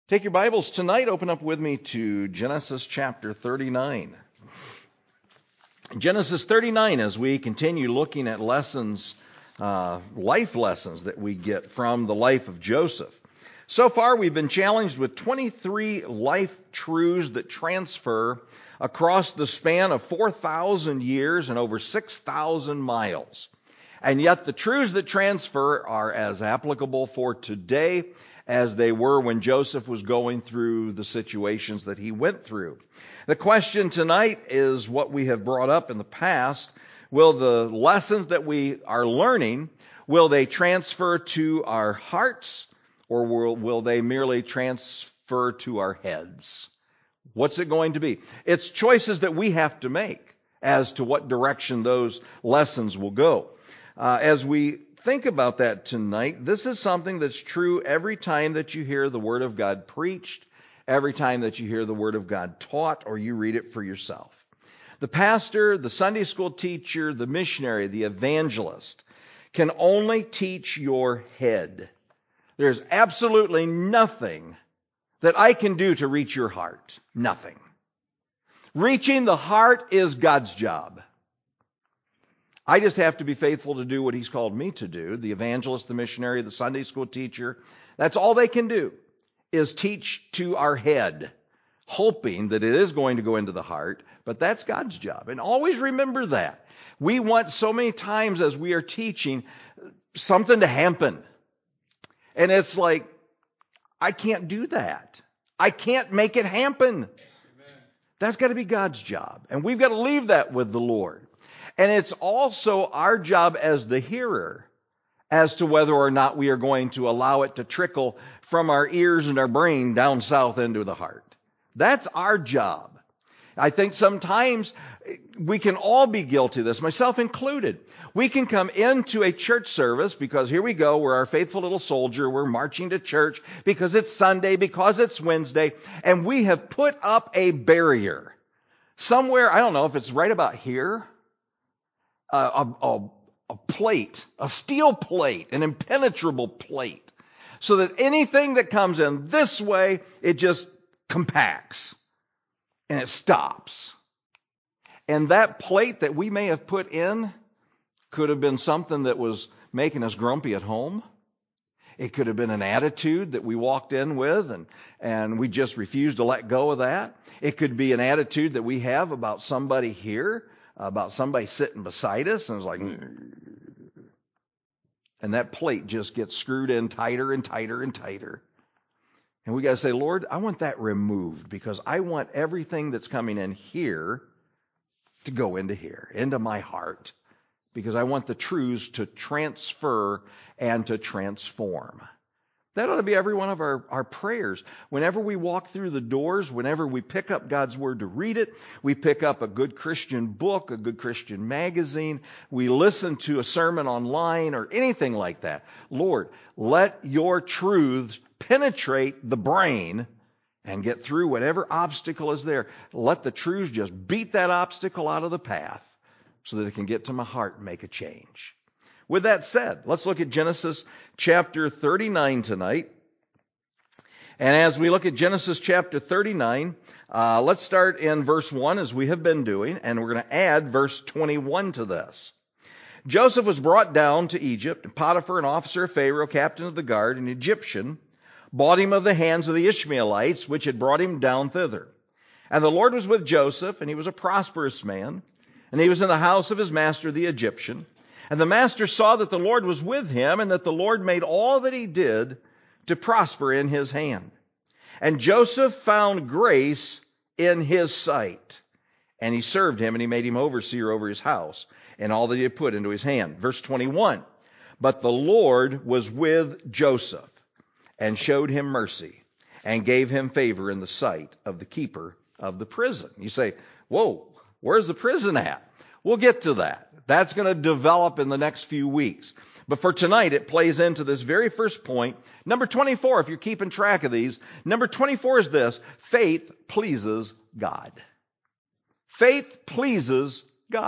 Take your Bibles tonight, open up with me to Genesis chapter 39. Genesis 39, as we continue looking at lessons, life lessons that we get from the life of Joseph. So far, we've been challenged with 23 life truths that transfer across the span of 4,000 years and over 6,000 miles. And yet the truths that transfer are as applicable for today as they were when Joseph was going through the situations that he went through. The question tonight is what we have brought up in the past. Will the lessons that we are learning, will they transfer to our hearts, or will they merely transfer to our heads? What's it going to be? It's choices that we have to make as to what direction those lessons will go. As we think about that tonight, this is something that's true every time that you hear the Word of God preached, every time that you hear the Word of God taught, or you read it for yourself. The pastor, the Sunday school teacher, the missionary, the evangelist can only teach your head. There's absolutely nothing that I can do to reach your heart. Nothing. Reaching the heart is God's job. I just have to be faithful to do what He's called me to do. The evangelist, the missionary, the Sunday school teacher, that's all they can do is teach to our head, hoping that it is going to go into the heart, but that's God's job. And always remember that. We want so many times as we are teaching something to happen. And it's like, I can't do that. I can't make it happen. Amen. That's got to be God's job. And we've got to leave that with the Lord. And it's also our job as the hearer as to whether or not we are going to allow it to trickle from our ears and our brain down south into the heart. That's our job. I think sometimes we can all be guilty of this, myself included. We can come into a church service because here we go, we're our faithful little soldier, we're marching to church because it's Sunday, because it's Wednesday, and we have put up a barrier. Somewhere, I don't know if it's right about here, a plate, a steel plate, an impenetrable plate, so that anything that comes in this way, it just compacts and it stops. And that plate that we may have put in could have been something that was making us grumpy at home. It could have been an attitude that we walked in with and we just refused to let go of that. It could be an attitude that we have about somebody here, about somebody sitting beside us, and it's like, and that plate just gets screwed in tighter and tighter and tighter. And we got to say, Lord, I want that removed because I want everything that's coming in here to go into here, into my heart, because I want the truths to transfer and to transform. That ought to be every one of our prayers. Whenever we walk through the doors, whenever we pick up God's Word to read it, we pick up a good Christian book, a good Christian magazine, we listen to a sermon online or anything like that. Lord, let your truths penetrate the brain and get through whatever obstacle is there. Let the truths just beat that obstacle out of the path so that it can get to my heart and make a change. With that said, let's look at Genesis chapter 39 tonight. And as we look at Genesis chapter 39, let's start in verse 1 as we have been doing, and we're going to add verse 21 to this. Joseph was brought down to Egypt, and Potiphar, an officer of Pharaoh, captain of the guard, an Egyptian, bought him of the hands of the Ishmaelites, which had brought him down thither. And the Lord was with Joseph, and he was a prosperous man, and he was in the house of his master the Egyptian. And the master saw that the Lord was with him, and that the Lord made all that he did to prosper in his hand. And Joseph found grace in his sight. And he served him, and he made him overseer over his house, and all that he had put into his hand. Verse 21, but the Lord was with Joseph, and showed him mercy, and gave him favor in the sight of the keeper of the prison. You say, whoa, where's the prison at? We'll get to that. That's going to develop in the next few weeks. But for tonight, it plays into this very first point. Number 24, if you're keeping track of these, number 24 is this: faith pleases God. Faith pleases God.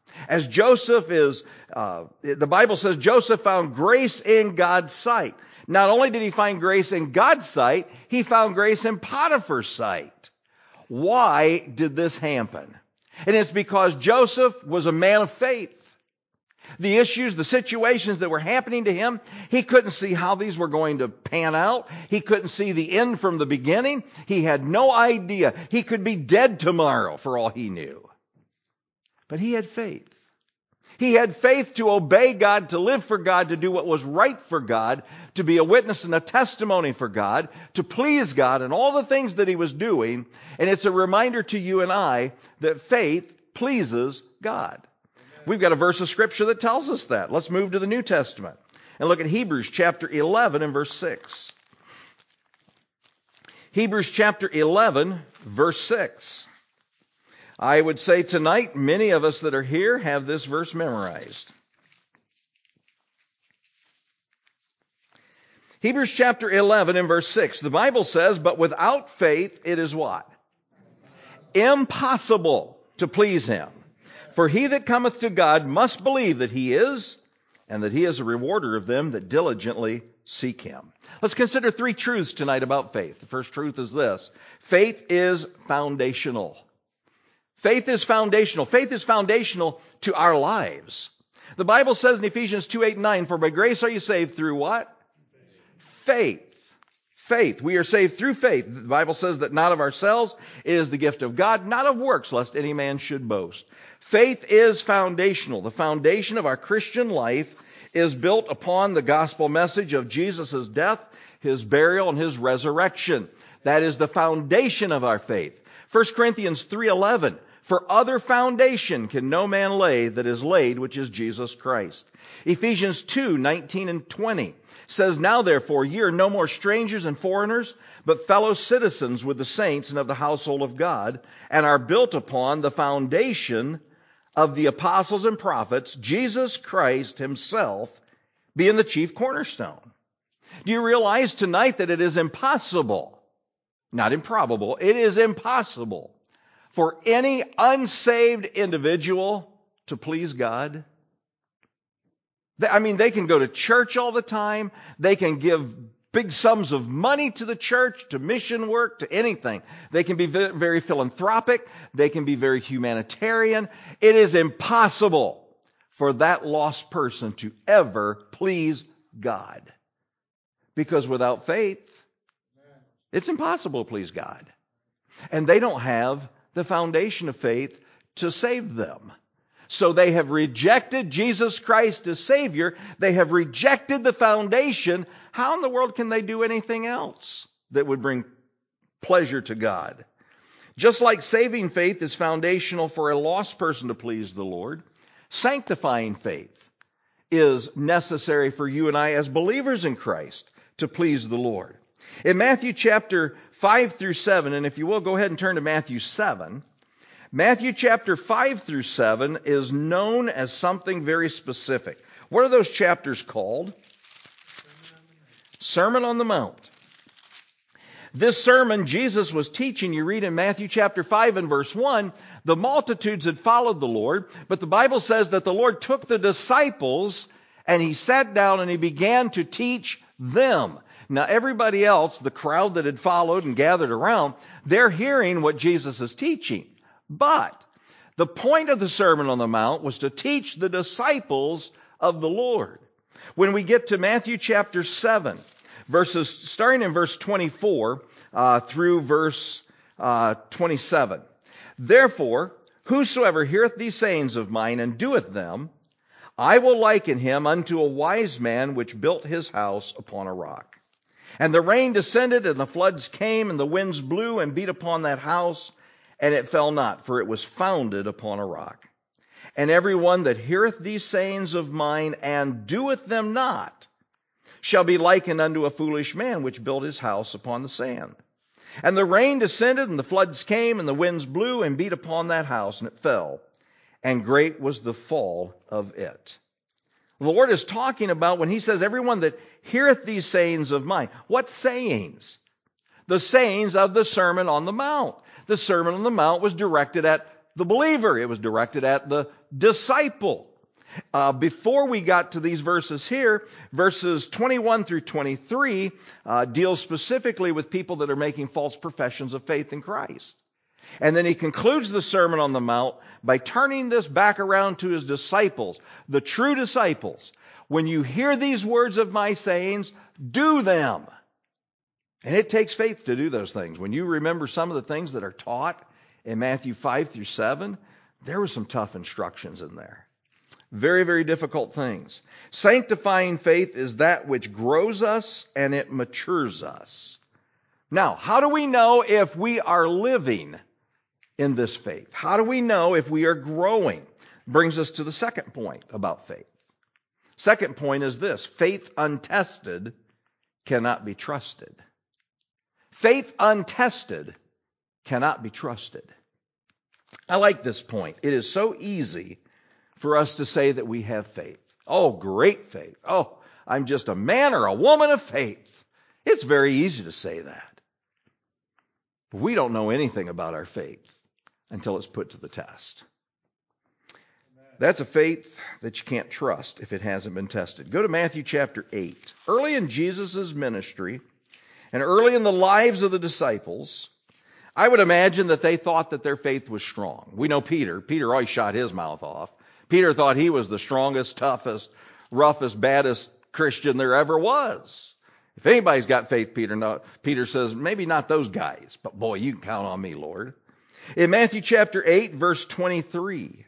As Joseph the Bible says Joseph found grace in God's sight. Not only did he find grace in God's sight, he found grace in Potiphar's sight. Why did this happen? And it's because Joseph was a man of faith. The issues, the situations that were happening to him, he couldn't see how these were going to pan out. He couldn't see the end from the beginning. He had no idea. He could be dead tomorrow for all he knew. But he had faith. He had faith to obey God, to live for God, to do what was right for God, to be a witness and a testimony for God, to please God in all the things that he was doing. And it's a reminder to you and I that faith pleases God. We've got a verse of Scripture that tells us that. Let's move to the New Testament and look at Hebrews chapter 11 and verse 6. Hebrews chapter 11, verse 6. I would say tonight, many of us that are here have this verse memorized. Hebrews chapter 11 and verse 6. The Bible says, but without faith it is what? Impossible to please him. For he that cometh to God must believe that he is, and that he is a rewarder of them that diligently seek him. Let's consider three truths tonight about faith. The first truth is this. Faith is foundational. Faith is foundational. Faith is foundational to our lives. The Bible says in Ephesians 2:8-9, for by grace are you saved through what? Faith. Faith. We are saved through faith. The Bible says that not of ourselves, it is the gift of God, not of works, lest any man should boast. Faith is foundational. The foundation of our Christian life is built upon the gospel message of Jesus' death, his burial, and his resurrection. That is the foundation of our faith. 1 Corinthians 3:11, for other foundation can no man lay that is laid, which is Jesus Christ. Ephesians 2:19 and 20 says, now therefore ye are no more strangers and foreigners, but fellow citizens with the saints and of the household of God, and are built upon the foundation of the apostles and prophets, Jesus Christ himself being the chief cornerstone. Do you realize tonight that it is impossible, not improbable, it is impossible for any unsaved individual to please God? I mean, they can go to church all the time. They can give big sums of money to the church, to mission work, to anything. They can be very philanthropic. They can be very humanitarian. It is impossible for that lost person to ever please God. Because without faith, it's impossible to please God. And they don't have the foundation of faith to save them. So they have rejected Jesus Christ as Savior. They have rejected the foundation. How in the world can they do anything else that would bring pleasure to God? Just like saving faith is foundational for a lost person to please the Lord, sanctifying faith is necessary for you and I as believers in Christ to please the Lord. In Matthew chapter 5 through 7, and if you will, go ahead and turn to Matthew 7. Matthew chapter 5 through 7 is known as something very specific. What are those chapters called? Sermon on the Mount. This sermon Jesus was teaching, you read in Matthew chapter 5 and verse 1, the multitudes had followed the Lord, but the Bible says that the Lord took the disciples and he sat down and he began to teach them. Now everybody else, the crowd that had followed and gathered around, they're hearing what Jesus is teaching. But the point of the Sermon on the Mount was to teach the disciples of the Lord. When we get to Matthew chapter 7, starting in verse 24 through verse 27. Therefore, whosoever heareth these sayings of mine and doeth them, I will liken him unto a wise man which built his house upon a rock. And the rain descended, and the floods came, and the winds blew and beat upon that house, and it fell not, for it was founded upon a rock. And every one that heareth these sayings of mine and doeth them not shall be likened unto a foolish man which built his house upon the sand. And the rain descended, and the floods came, and the winds blew and beat upon that house, and it fell. And great was the fall of it. The Lord is talking about when he says, everyone that heareth these sayings of mine. What sayings? The sayings of the Sermon on the Mount. The Sermon on the Mount was directed at the believer. It was directed at the disciple. Before we got to these verses here, verses 21 through 23 deals specifically with people that are making false professions of faith in Christ. And then he concludes the Sermon on the Mount by turning this back around to his disciples, the true disciples. When you hear these words of my sayings, do them. And it takes faith to do those things. When you remember some of the things that are taught in Matthew 5 through 7, there were some tough instructions in there. Very, very difficult things. Sanctifying faith is that which grows us and it matures us. Now, how do we know if we are living in this faith? How do we know if we are growing? Brings us to the second point about faith. Second point is this: faith untested cannot be trusted. Faith untested cannot be trusted. I like this point. It is so easy for us to say that we have faith. Oh, great faith. Oh, I'm just a man or a woman of faith. It's very easy to say that. But we don't know anything about our faith until it's put to the test. That's a faith that you can't trust if it hasn't been tested. Go to Matthew chapter 8. Early in Jesus' ministry and early in the lives of the disciples, I would imagine that they thought that their faith was strong. We know Peter. Peter always shot his mouth off. Peter thought he was the strongest, toughest, roughest, baddest Christian there ever was. If anybody's got faith, Peter says, maybe not those guys, but boy, you can count on me, Lord. In Matthew chapter 8, verse 23,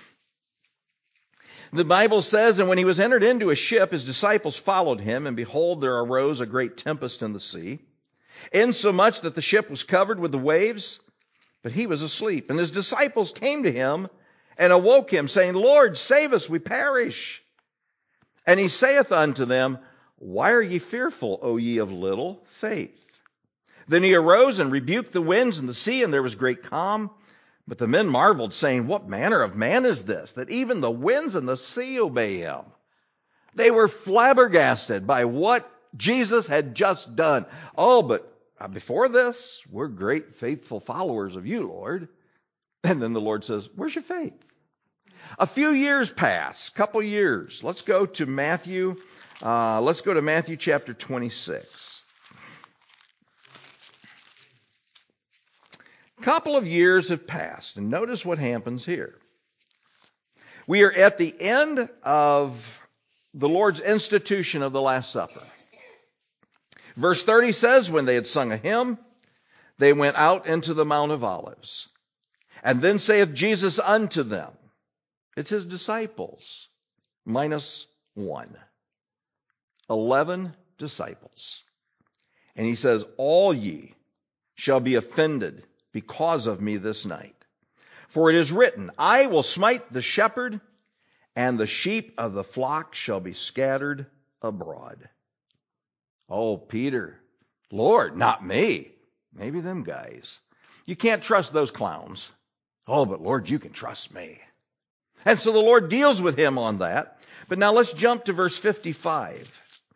the Bible says, and when he was entered into a ship, his disciples followed him, and behold, there arose a great tempest in the sea, insomuch that the ship was covered with the waves, but he was asleep. And his disciples came to him and awoke him, saying, Lord, save us, we perish. And he saith unto them, why are ye fearful, O ye of little faith? Then he arose and rebuked the winds and the sea, and there was great calm. But the men marveled, saying, what manner of man is this, that even the winds and the sea obey him? They were flabbergasted by what Jesus had just done. Oh, but before this, we're great faithful followers of you, Lord. And then the Lord says, where's your faith? A few years pass, couple years. Let's go to Matthew chapter 26. A couple of years have passed, and notice what happens here. We are at the end of the Lord's institution of the Last Supper. Verse 30 says, when they had sung a hymn, they went out into the Mount of Olives. And then saith Jesus unto them, it's his disciples, minus one. 11 disciples. And he says, all ye shall be offended because of me this night. For it is written, I will smite the shepherd, and the sheep of the flock shall be scattered abroad. Oh, Peter, Lord, not me. Maybe them guys. You can't trust those clowns. Oh, but Lord, you can trust me. And so the Lord deals with him on that. But now let's jump to verse 55.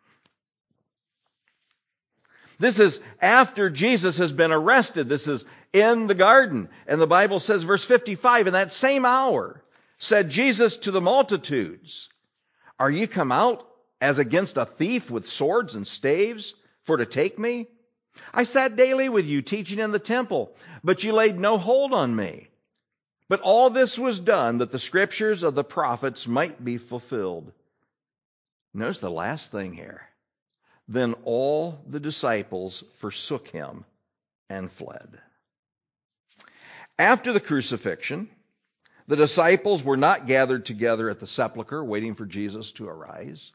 This is after Jesus has been arrested. This is in the garden. And the Bible says, verse 55, in that same hour said Jesus to the multitudes, are ye come out as against a thief with swords and staves for to take me? I sat daily with you teaching in the temple, but you laid no hold on me. But all this was done that the scriptures of the prophets might be fulfilled. Notice the last thing here. Then all the disciples forsook him and fled. After the crucifixion, the disciples were not gathered together at the sepulchre waiting for Jesus to arise.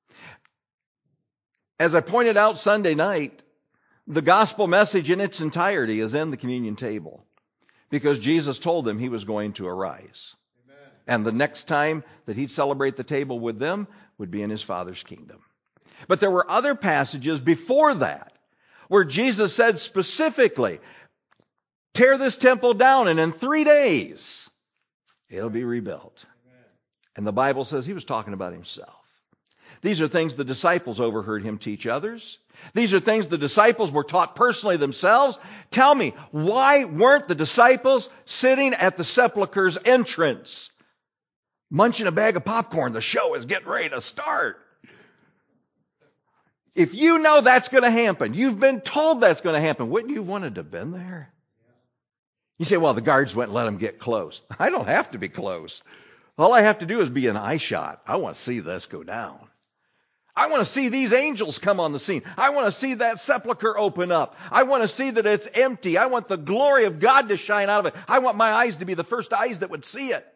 As I pointed out Sunday night, the gospel message in its entirety is in the communion table, because Jesus told them he was going to arise. Amen. And the next time that he'd celebrate the table with them would be in his Father's kingdom. But there were other passages before that where Jesus said specifically, tear this temple down and in 3 days it'll be rebuilt. Amen. And the Bible says he was talking about himself. These are things the disciples overheard him teach others. These are things the disciples were taught personally themselves. Tell me, why weren't the disciples sitting at the sepulchre's entrance, munching a bag of popcorn? The show is getting ready to start. If you know that's going to happen, you've been told that's going to happen, wouldn't you have wanted to have been there? You say, well, the guards wouldn't let them get close. I don't have to be close. All I have to do is be an eye shot. I want to see this go down. I want to see these angels come on the scene. I want to see that sepulcher open up. I want to see that it's empty. I want the glory of God to shine out of it. I want my eyes to be the first eyes that would see it.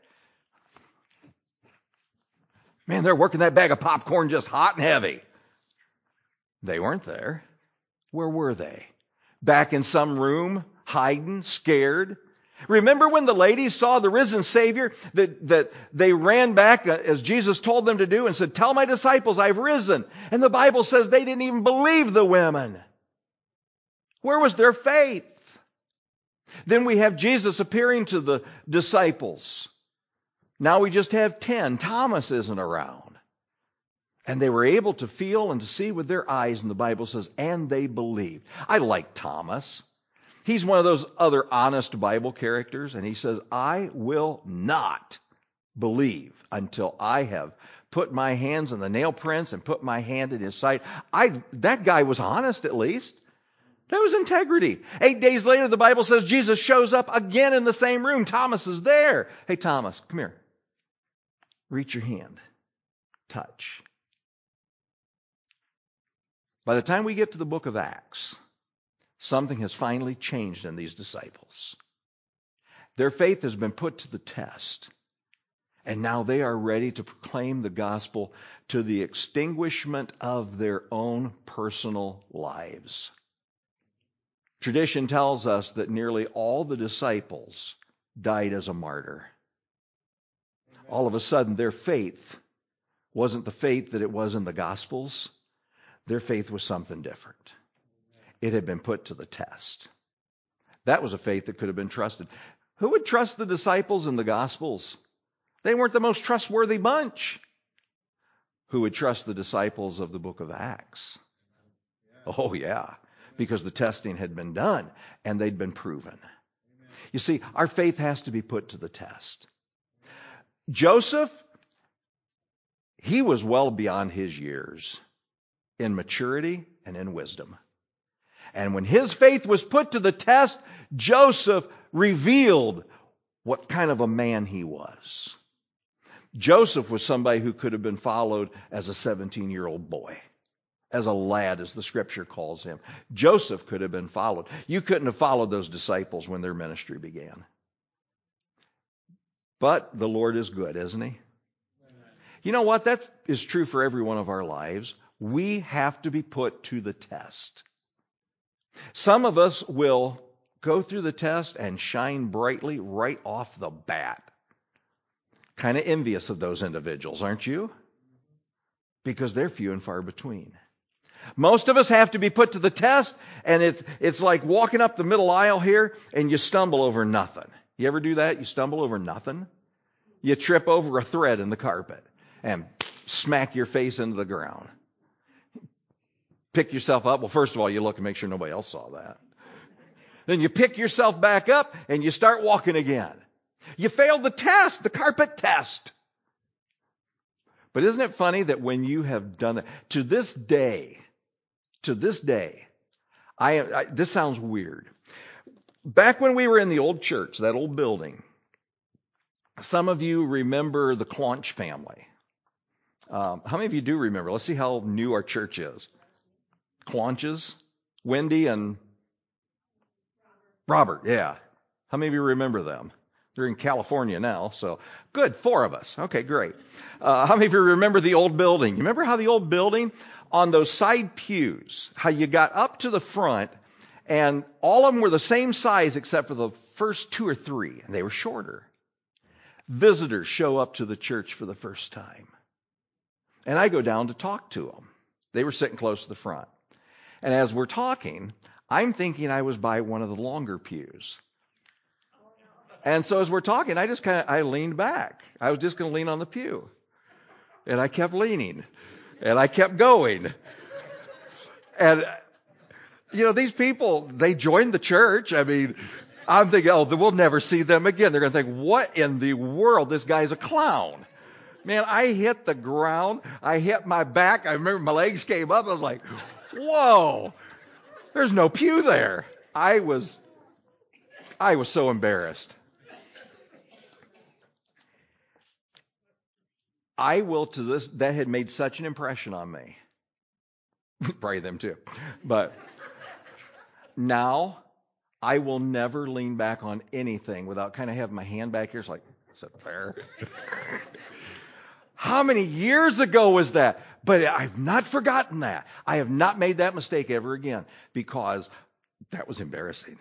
Man, they're working that bag of popcorn just hot and heavy. They weren't there. Where were they? Back in some room, hiding, scared. Remember when the ladies saw the risen Savior, that they ran back as Jesus told them to do and said, tell my disciples I've risen. And the Bible says they didn't even believe the women. Where was their faith? Then we have Jesus appearing to the disciples. Now we just have 10. Thomas isn't around. And they were able to feel and to see with their eyes, and the Bible says, and they believed. I like Thomas. He's one of those other honest Bible characters, and he says, I will not believe until I have put my hands in the nail prints and put my hand in his side. That guy was honest, at least. That was integrity. 8 days later, the Bible says Jesus shows up again in the same room. Thomas is there. Hey, Thomas, come here. Reach your hand. Touch. By the time we get to the book of Acts, something has finally changed in these disciples. Their faith has been put to the test. And now they are ready to proclaim the gospel to the extinguishment of their own personal lives. Tradition tells us that nearly all the disciples died as a martyr. All of a sudden, their faith wasn't the faith that it was in the Gospels. Their faith was something different. It had been put to the test. That was a faith that could have been trusted. Who would trust the disciples in the Gospels? They weren't the most trustworthy bunch. Who would trust the disciples of the book of Acts? Oh, yeah, because the testing had been done and they'd been proven. You see, our faith has to be put to the test. Joseph, he was well beyond his years in maturity and in wisdom. And when his faith was put to the test, Joseph revealed what kind of a man he was. Joseph was somebody who could have been followed as a 17-year-old boy, as a lad, as the scripture calls him. Joseph could have been followed. You couldn't have followed those disciples when their ministry began. But the Lord is good, isn't he? You know what? That is true for every one of our lives. We have to be put to the test. Some of us will go through the test and shine brightly right off the bat. Kind of envious of those individuals, aren't you? Because they're few and far between. Most of us have to be put to the test, and it's like walking up the middle aisle here and you stumble over nothing. You ever do that? You stumble over nothing? You trip over a thread in the carpet and smack your face into the ground. Pick yourself up. Well, first of all, you look and make sure nobody else saw that. Then you pick yourself back up and you start walking again. You failed the test, the carpet test. But isn't it funny that when you have done that, to this day, this sounds weird. Back when we were in the old church, that old building, some of you remember the Claunch family. How many of you do remember? Let's see how new our church is. Claunches, Wendy and Robert, yeah. How many of you remember them? They're in California now, so good, 4 of us. Okay, great. How many of you remember the old building? You remember how the old building, on those side pews, how you got up to the front, and all of them were the same size except for the first 2 or 3, and they were shorter. Visitors show up to the church for the first time. And I go down to talk to them. They were sitting close to the front. And as we're talking, I'm thinking I was by one of the longer pews. And so as we're talking, I leaned back. I was just going to lean on the pew. And I kept leaning. And I kept going. And, these people, they joined the church. I mean, I'm thinking, we'll never see them again. They're going to think, what in the world? This guy's a clown. Man, I hit the ground. I hit my back. I remember my legs came up. I was like, whoa, there's no pew there. I was so embarrassed. That had made such an impression on me. Probably them too. But now I will never lean back on anything without kind of having my hand back here. It's like, is it fair? How many years ago was that? But I've not forgotten that. I have not made that mistake ever again because that was embarrassing.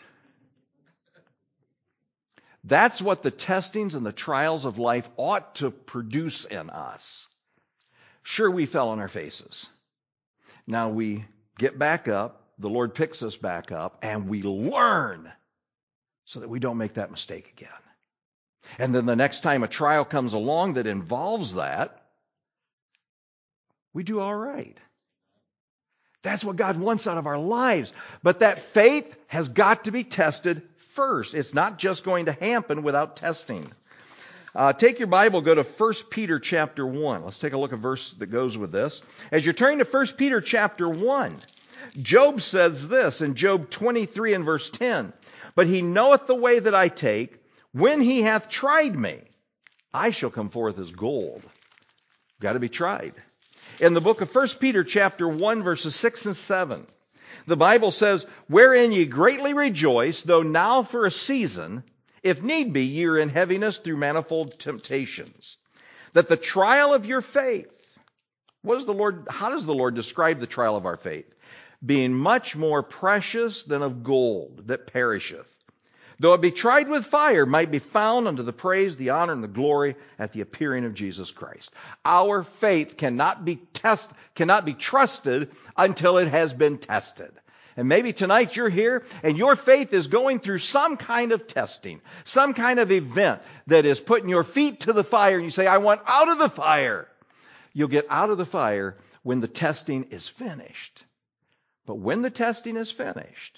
That's what the testings and the trials of life ought to produce in us. Sure, we fell on our faces. Now we get back up, the Lord picks us back up, and we learn so that we don't make that mistake again. And then the next time a trial comes along that involves that, we do all right. That's what God wants out of our lives. But that faith has got to be tested first. It's not just going to happen without testing. Take your Bible, go to 1 Peter chapter 1. Let's take a look at a verse that goes with this. As you're turning to 1 Peter chapter 1, Job says this in Job 23 and verse 10. But he knoweth the way that I take. When he hath tried me, I shall come forth as gold. Got to be tried. In the book of 1 Peter chapter 1 verses 6 and 7, the Bible says, wherein ye greatly rejoice, though now for a season, if need be, ye are in heaviness through manifold temptations, that the trial of your faith, how does the Lord describe the trial of our faith? Being much more precious than of gold that perisheth, though it be tried with fire, might be found unto the praise, the honor, and the glory at the appearing of Jesus Christ. Our faith cannot be trusted until it has been tested. And maybe tonight you're here and your faith is going through some kind of testing, some kind of event that is putting your feet to the fire and you say, I want out of the fire. You'll get out of the fire when the testing is finished. But when the testing is finished,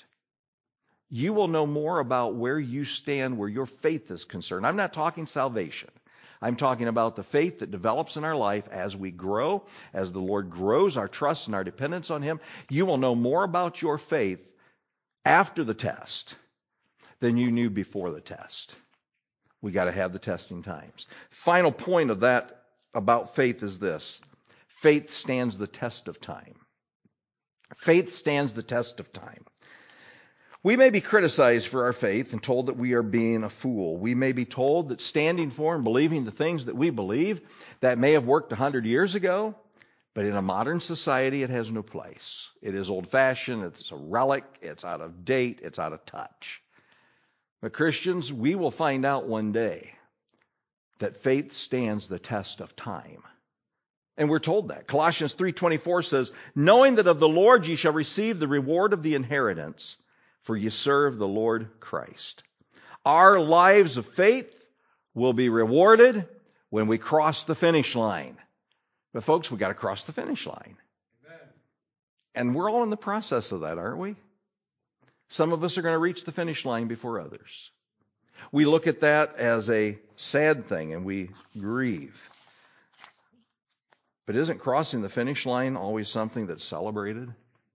you will know more about where you stand, where your faith is concerned. I'm not talking salvation. I'm talking about the faith that develops in our life as we grow, as the Lord grows our trust and our dependence on Him. You will know more about your faith after the test than you knew before the test. We got to have the testing times. Final point of that about faith is this. Faith stands the test of time. Faith stands the test of time. We may be criticized for our faith and told that we are being a fool. We may be told that standing for and believing the things that we believe, that may have worked 100 years ago, but in a modern society it has no place. It is old-fashioned, it's a relic, it's out of date, it's out of touch. But Christians, we will find out one day that faith stands the test of time. And we're told that. Colossians 3:24 says, knowing that of the Lord ye shall receive the reward of the inheritance, for ye serve the Lord Christ. Our lives of faith will be rewarded when we cross the finish line. But folks, we got to cross the finish line. Amen. And we're all in the process of that, aren't we? Some of us are going to reach the finish line before others. We look at that as a sad thing and we grieve. But isn't crossing the finish line always something that's celebrated?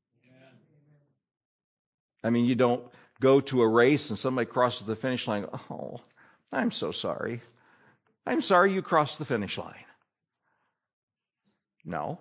I mean, you don't go to a race and somebody crosses the finish line. Oh, I'm so sorry. I'm sorry you crossed the finish line. No.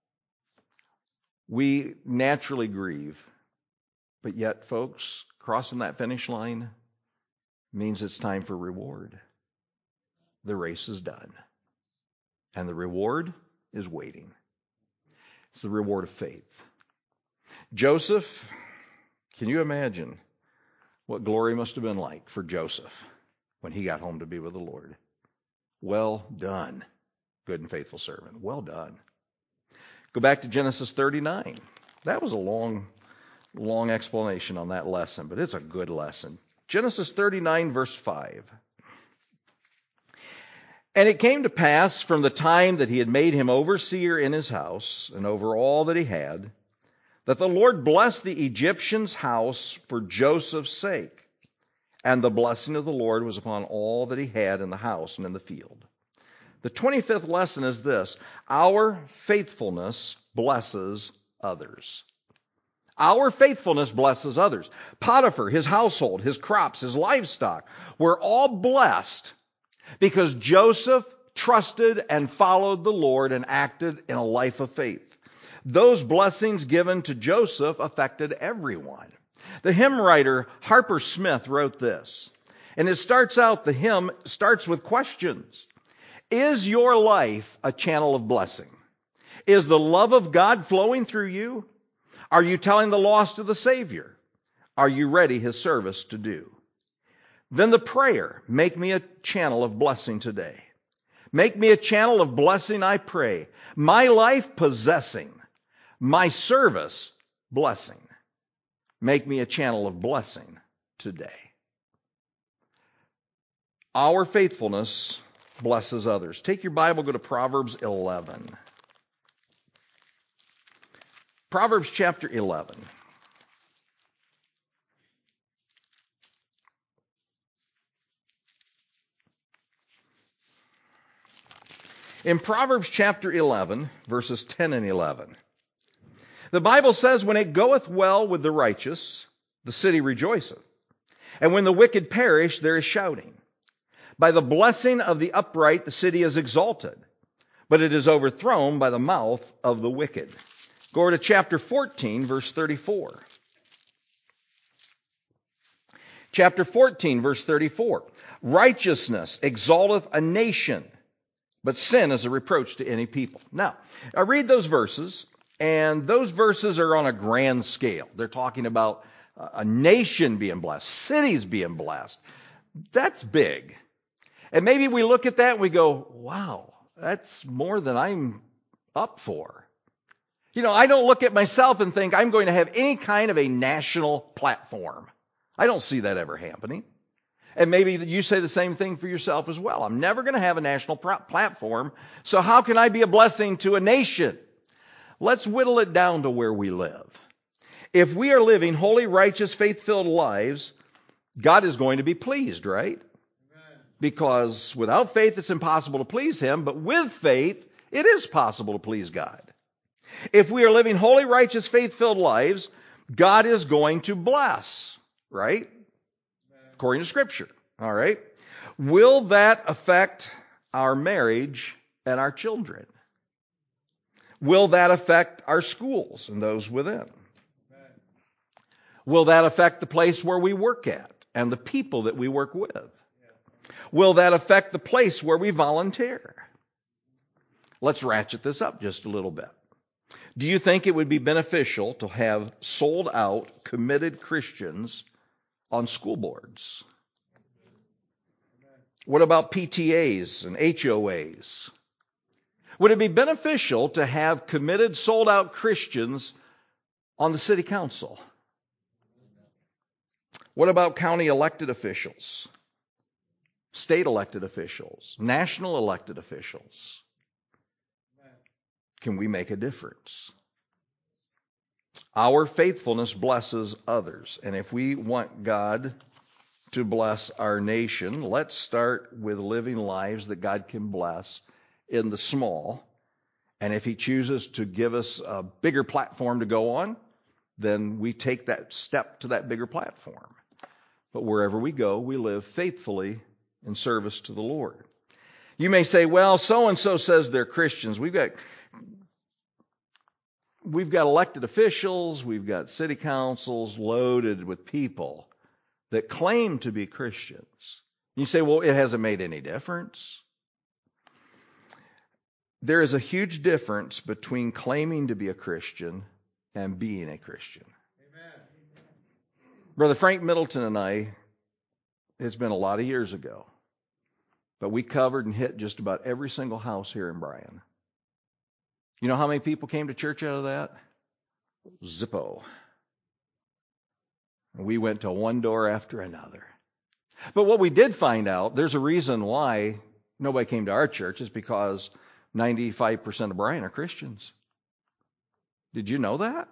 We naturally grieve. But yet, folks, crossing that finish line means it's time for reward. The race is done. And the reward is waiting. It's the reward of faith. Joseph, can you imagine what glory must have been like for Joseph when he got home to be with the Lord? Well done, good and faithful servant. Well done. Go back to Genesis 39. That was a long explanation on that lesson, but it's a good lesson. Genesis 39, verse 5. And it came to pass from the time that he had made him overseer in his house and over all that he had, that the Lord blessed the Egyptian's house for Joseph's sake. And the blessing of the Lord was upon all that he had in the house and in the field. The 25th lesson is this: our faithfulness blesses others. Our faithfulness blesses others. Potiphar, his household, his crops, his livestock were all blessed because Joseph trusted and followed the Lord and acted in a life of faith. Those blessings given to Joseph affected everyone. The hymn writer Harper Smith wrote this, and the hymn starts with questions. Is your life a channel of blessing? Is the love of God flowing through you? Are you telling the lost of the Savior? Are you ready His service to do? Then the prayer, make me a channel of blessing today. Make me a channel of blessing, I pray. My life possessing, my service blessing. Make me a channel of blessing today. Our faithfulness blesses others. Take your Bible, go to Proverbs 11. Proverbs chapter 11. In Proverbs chapter 11, verses 10 and 11, the Bible says, when it goeth well with the righteous, the city rejoiceth. And when the wicked perish, there is shouting. By the blessing of the upright, the city is exalted, but it is overthrown by the mouth of the wicked. Go over to chapter 14, verse 34. Chapter 14, verse 34. Righteousness exalteth a nation, but sin is a reproach to any people. Now, I read those verses, and those verses are on a grand scale. They're talking about a nation being blessed, cities being blessed. That's big. And maybe we look at that and we go, wow, that's more than I'm up for. You know, I don't look at myself and think I'm going to have any kind of a national platform. I don't see that ever happening. And maybe you say the same thing for yourself as well. I'm never going to have a national platform, so how can I be a blessing to a nation? Let's whittle it down to where we live. If we are living holy, righteous, faith-filled lives, God is going to be pleased, right? Amen. Because without faith, it's impossible to please Him, but with faith, it is possible to please God. If we are living holy, righteous, faith-filled lives, God is going to bless, right? According to Scripture, all right? Will that affect our marriage and our children? Will that affect our schools and those within? Will that affect the place where we work at and the people that we work with? Will that affect the place where we volunteer? Let's ratchet this up just a little bit. Do you think it would be beneficial to have sold out, committed Christians on school boards? What about PTAs and HOAs? Would it be beneficial to have committed, sold out Christians on the city council? What about county elected officials, state elected officials, national elected officials? Can we make a difference? Our faithfulness blesses others. And if we want God to bless our nation, let's start with living lives that God can bless in the small. And if He chooses to give us a bigger platform to go on, then we take that step to that bigger platform. But wherever we go, we live faithfully in service to the Lord. You may say, well, so-and-so says they're Christians. We've got elected officials, we've got city councils loaded with people that claim to be Christians. You say, well, it hasn't made any difference. There is a huge difference between claiming to be a Christian and being a Christian. Amen. Brother Frank Middleton and I, it's been a lot of years ago, but we covered and hit just about every single house here in Bryan. You know how many people came to church out of that? Zippo. We went to one door after another. But what we did find out, there's a reason why nobody came to our church is because 95% of Bryan are Christians. Did you know that?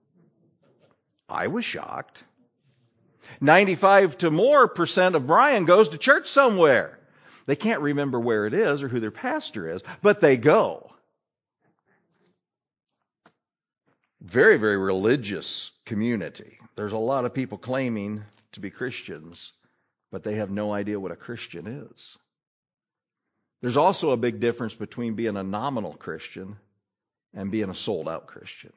I was shocked. 95 to more percent of Bryan goes to church somewhere. They can't remember where it is or who their pastor is, but they go. Very, very religious community. There's a lot of people claiming to be Christians, but they have no idea what a Christian is. There's also a big difference between being a nominal Christian and being a sold-out Christian.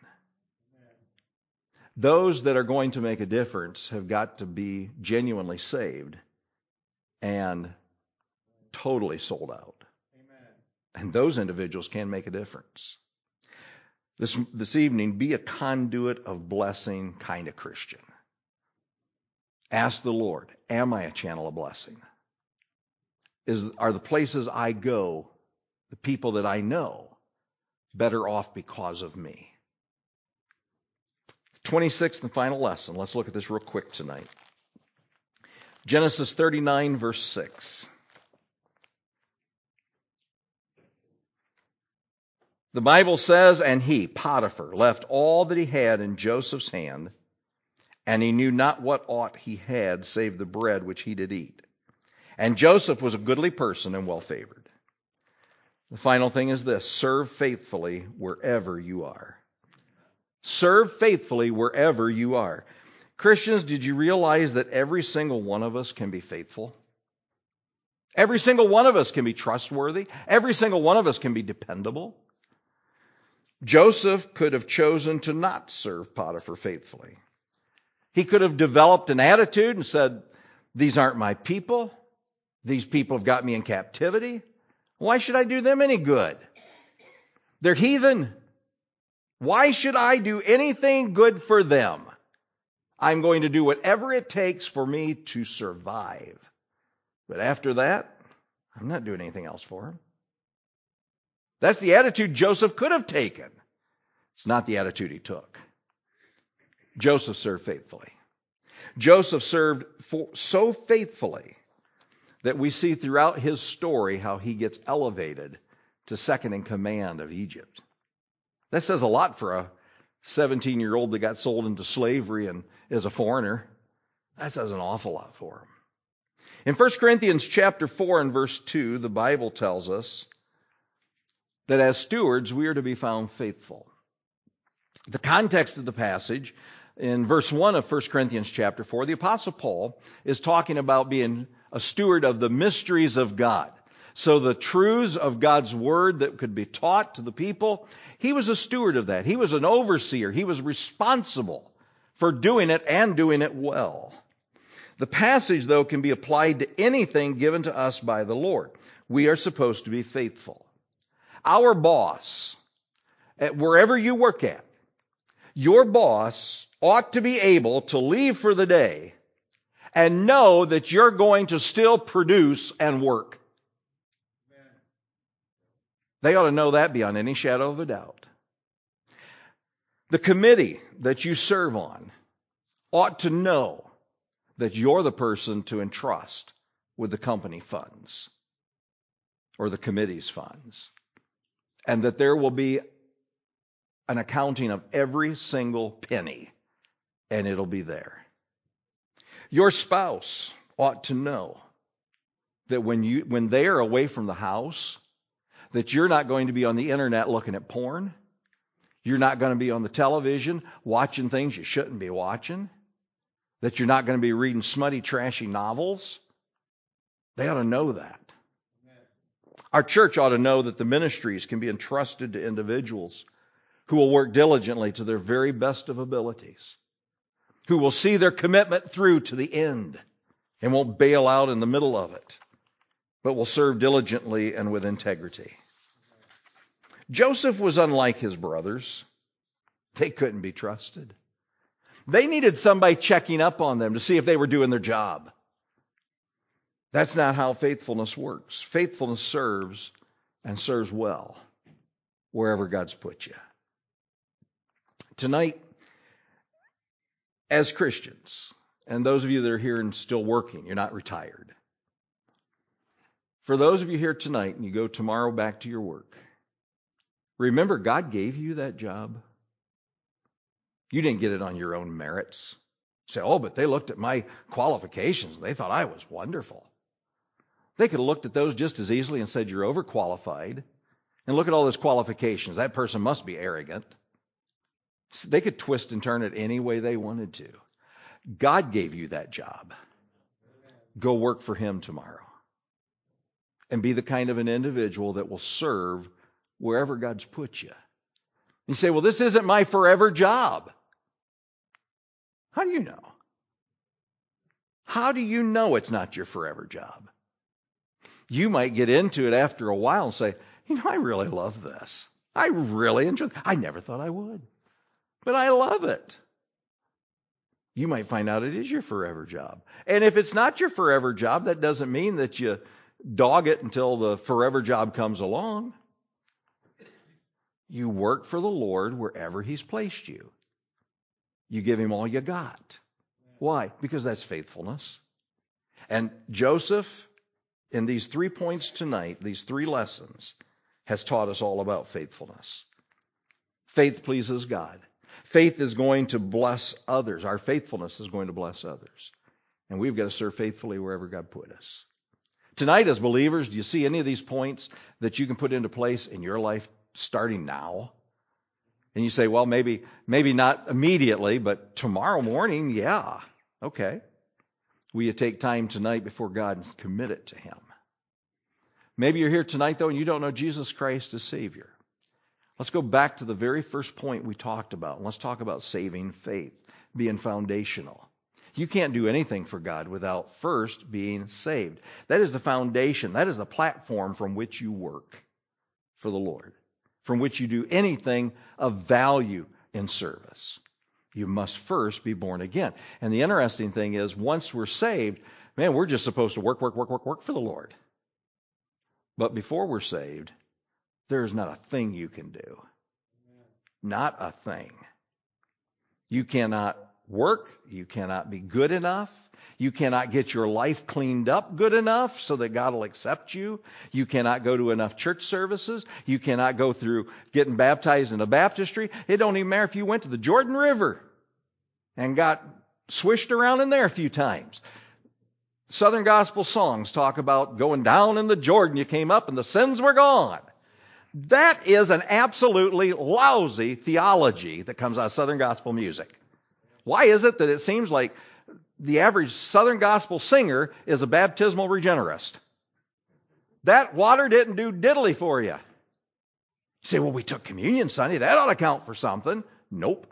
Those that are going to make a difference have got to be genuinely saved and totally sold out. Amen. And those individuals can make a difference. This evening, be a conduit of blessing kind of Christian. Ask the Lord, am I a channel of blessing? Are the places I go, the people that I know, better off because of me? 26th and final lesson. Let's look at this real quick tonight. Genesis 39, verse 6. The Bible says, and he, Potiphar, left all that he had in Joseph's hand, and he knew not what aught he had save the bread which he did eat. And Joseph was a goodly person and well favored. The final thing is this: serve faithfully wherever you are. Serve faithfully wherever you are. Christians, did you realize that every single one of us can be faithful? Every single one of us can be trustworthy. Every single one of us can be dependable. Joseph could have chosen to not serve Potiphar faithfully. He could have developed an attitude and said, these aren't my people. These people have got me in captivity. Why should I do them any good? They're heathen. Why should I do anything good for them? I'm going to do whatever it takes for me to survive. But after that, I'm not doing anything else for him. That's the attitude Joseph could have taken. It's not the attitude he took. Joseph served faithfully. Joseph served so faithfully that we see throughout his story how he gets elevated to second in command of Egypt. That says a lot for a 17-year-old that got sold into slavery and is a foreigner. That says an awful lot for him. In 1 Corinthians chapter 4 and verse 2, the Bible tells us that as stewards we are to be found faithful. The context of the passage, in verse 1 of 1 Corinthians chapter 4, the Apostle Paul is talking about being a steward of the mysteries of God. So the truths of God's word that could be taught to the people, he was a steward of that. He was an overseer. He was responsible for doing it and doing it well. The passage, though, can be applied to anything given to us by the Lord. We are supposed to be faithful. Our boss, at wherever you work at, your boss ought to be able to leave for the day and know that you're going to still produce and work. They ought to know that beyond any shadow of a doubt. The committee that you serve on ought to know that you're the person to entrust with the company funds or the committee's funds, and that there will be an accounting of every single penny, and it'll be there. Your spouse ought to know that when they are away from the house, that you're not going to be on the internet looking at porn. You're not going to be on the television watching things you shouldn't be watching. That you're not going to be reading smutty, trashy novels. They ought to know that. Our church ought to know that the ministries can be entrusted to individuals who will work diligently to their very best of abilities, who will see their commitment through to the end and won't bail out in the middle of it, but will serve diligently and with integrity. Joseph was unlike his brothers. They couldn't be trusted. They needed somebody checking up on them to see if they were doing their job. That's not how faithfulness works. Faithfulness serves and serves well wherever God's put you. Tonight, as Christians, and those of you that are here and still working, you're not retired. For those of you here tonight and you go tomorrow back to your work, remember God gave you that job. You didn't get it on your own merits. Say, oh, but they looked at my qualifications. They thought I was wonderful. They could have looked at those just as easily and said, you're overqualified. And look at all those qualifications. That person must be arrogant. They could twist and turn it any way they wanted to. God gave you that job. Go work for Him tomorrow. And be the kind of an individual that will serve wherever God's put you. You say, well, this isn't my forever job. How do you know? How do you know it's not your forever job? You might get into it after a while and say, I really love this. I really enjoy it. I never thought I would, but I love it. You might find out it is your forever job. And if it's not your forever job, that doesn't mean that you dog it until the forever job comes along. You work for the Lord wherever He's placed you. You give Him all you got. Why? Because that's faithfulness. And Joseph, in these 3 points tonight, these 3 lessons, has taught us all about faithfulness. Faith pleases God. Faith is going to bless others. Our faithfulness is going to bless others. And we've got to serve faithfully wherever God put us. Tonight, as believers, do you see any of these points that you can put into place in your life starting now? And you say, well, maybe not immediately, but tomorrow morning, yeah. Okay. Will you take time tonight before God and commit it to Him? Maybe you're here tonight, though, and you don't know Jesus Christ as Savior. Let's go back to the very first point we talked about. Let's talk about saving faith, being foundational. You can't do anything for God without first being saved. That is the foundation. That is the platform from which you work for the Lord, from which you do anything of value in service. You must first be born again. And the interesting thing is, once we're saved, man, we're just supposed to work for the Lord. But before we're saved, there's not a thing you can do. Not a thing. You cannot work. You cannot be good enough. You cannot get your life cleaned up good enough so that God will accept you. You cannot go to enough church services. You cannot go through getting baptized in a baptistry. It don't even matter if you went to the Jordan River and got swished around in there a few times. Southern gospel songs talk about going down in the Jordan. You came up and the sins were gone. That is an absolutely lousy theology that comes out of Southern gospel music. Why is it that it seems like the average Southern gospel singer is a baptismal regenerist? That water didn't do diddly for you. You say, well, we took communion Sunday. That ought to count for something. Nope.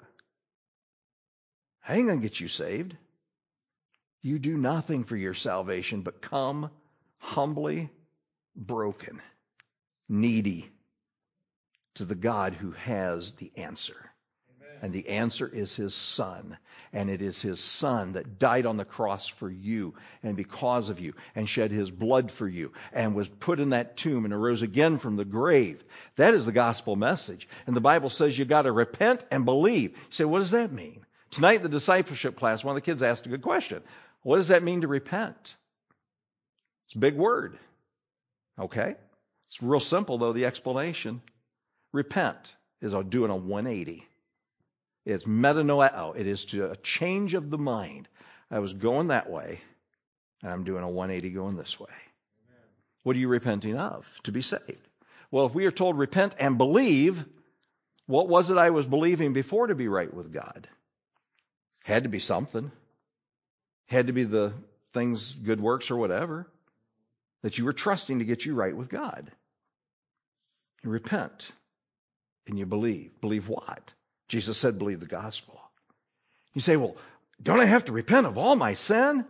I ain't going to get you saved. You do nothing for your salvation but come humbly, broken, needy to the God who has the answer. Amen. And the answer is His Son. And it is His Son that died on the cross for you and because of you and shed His blood for you and was put in that tomb and arose again from the grave. That is the gospel message. And the Bible says you got to repent and believe. You say, what does that mean? Tonight in the discipleship class, one of the kids asked a good question. What does that mean to repent? It's a big word. Okay? It's real simple, though, the explanation. Repent is doing a 180. It's metanoeo. It is to a change of the mind. I was going that way, and I'm doing a 180 going this way. Amen. What are you repenting of? To be saved. Well, if we are told repent and believe, what was it I was believing before to be right with God? Had to be something. Had to be the things, good works or whatever, that you were trusting to get you right with God. You repent. And you believe. Believe what? Jesus said, believe the gospel. You say, well, don't I have to repent of all my sin?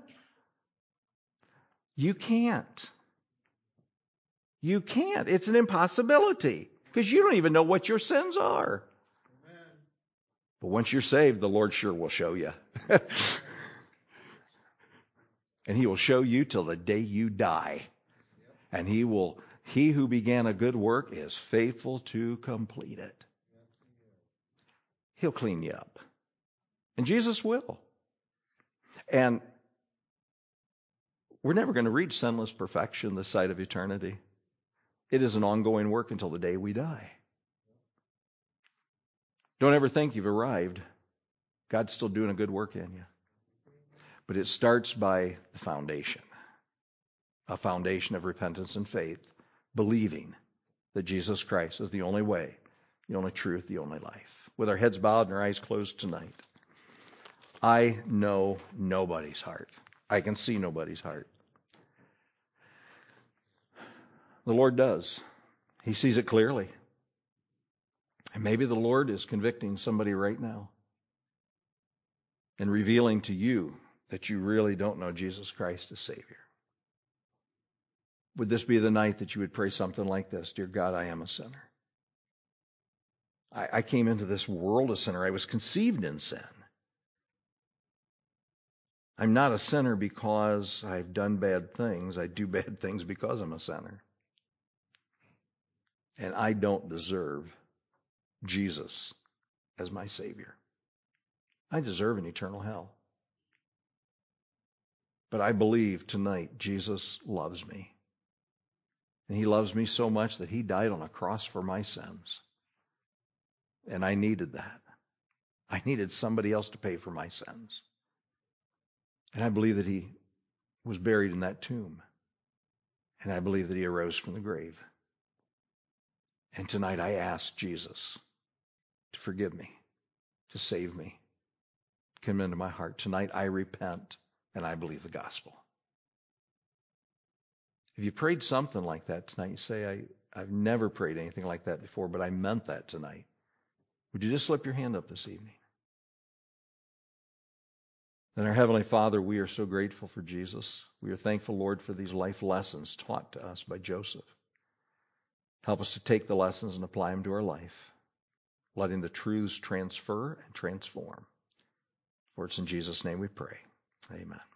You can't. You can't. It's an impossibility because you don't even know what your sins are. Amen. But once you're saved, the Lord sure will show you. And He will show you till the day you die. And He who began a good work is faithful to complete it. He'll clean you up. And Jesus will. And We're never going to reach sinless perfection this side of eternity. It is an ongoing work until the day we die. Don't ever think you've arrived. God's still doing a good work in you. But it starts by the foundation. A foundation of repentance and faith, believing that Jesus Christ is the only way, the only truth, the only life. With our heads bowed and our eyes closed tonight, I know nobody's heart. I can see nobody's heart. The Lord does. He sees it clearly. And maybe the Lord is convicting somebody right now and revealing to you that you really don't know Jesus Christ as Savior. Would this be the night that you would pray something like this? Dear God, I am a sinner. I came into this world a sinner. I was conceived in sin. I'm not a sinner because I've done bad things. I do bad things because I'm a sinner. And I don't deserve Jesus as my Savior. I deserve an eternal hell. But I believe tonight Jesus loves me. And He loves me so much that He died on a cross for my sins. And I needed that. I needed somebody else to pay for my sins. And I believe that He was buried in that tomb. And I believe that He arose from the grave. And tonight I ask Jesus to forgive me, to save me, come into my heart. Tonight I repent and I believe the gospel. If you prayed something like that tonight, you say, I've never prayed anything like that before, but I meant that tonight. Would you just slip your hand up this evening? Then our Heavenly Father, we are so grateful for Jesus. We are thankful, Lord, for these life lessons taught to us by Joseph. Help us to take the lessons and apply them to our life, letting the truths transfer and transform. For it's in Jesus' name we pray. Amen.